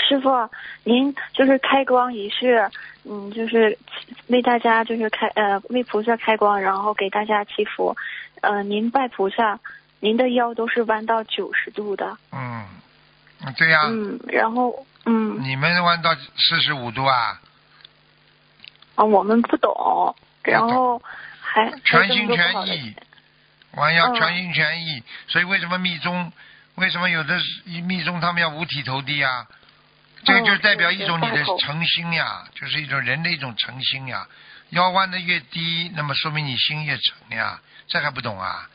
师傅，您就是开光仪式，就是为大家就是为菩萨开光，然后给大家祈福。您拜菩萨，您的腰都是弯到90度的。 对呀。 然后你们弯到45度啊？ 我们不懂，然后还全心全意，弯腰全心全意。所以为什么密宗？为什么有的密宗他们要五体投地啊？这个就代表一种你的诚心呀，就是一种人的一种诚心呀。腰弯的越低，那么说明你心越诚呀。这还不懂啊？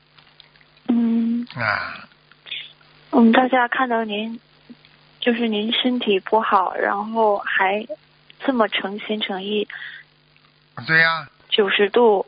大家看到您，就是您身体不好，然后还这么诚心诚意。 对呀。 90度。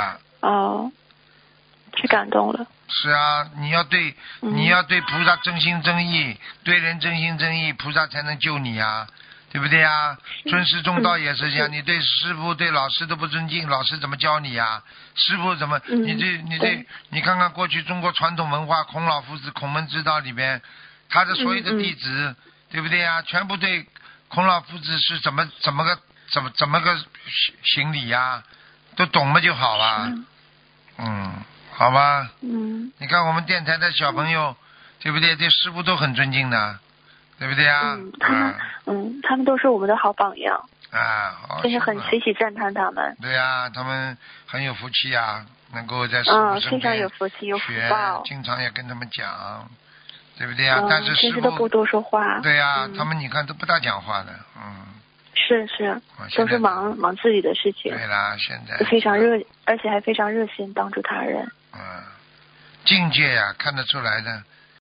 太感动了。 是啊，你要对菩萨真心真意，对人真心真意，菩萨才能救你啊，对不对啊？尊师重道也是这样，你对师父对老师都不尊敬，老师怎么教你啊？师父怎么你看看过去中国传统文化，孔老夫子孔门之道里边，他的所有的弟子，对不对啊？全部对孔老夫子是怎么个行礼呀，都懂嘛就好了。好吧。你看我们电台的小朋友，对不对？对师父都很尊敬的，对不对啊？ 他们都是我们的好榜样。真是很随喜赞叹他们。 对呀，他们很有福气啊，能够在师父身边非常有福气，有福报。 经常也跟他们讲，对不对啊？但是师父都不多说话。 对呀，他们你看都不大讲话的。 是，都是忙自己的事情。 对啦，现在非常而且还非常热心帮助他人。 境界呀，看得出来的。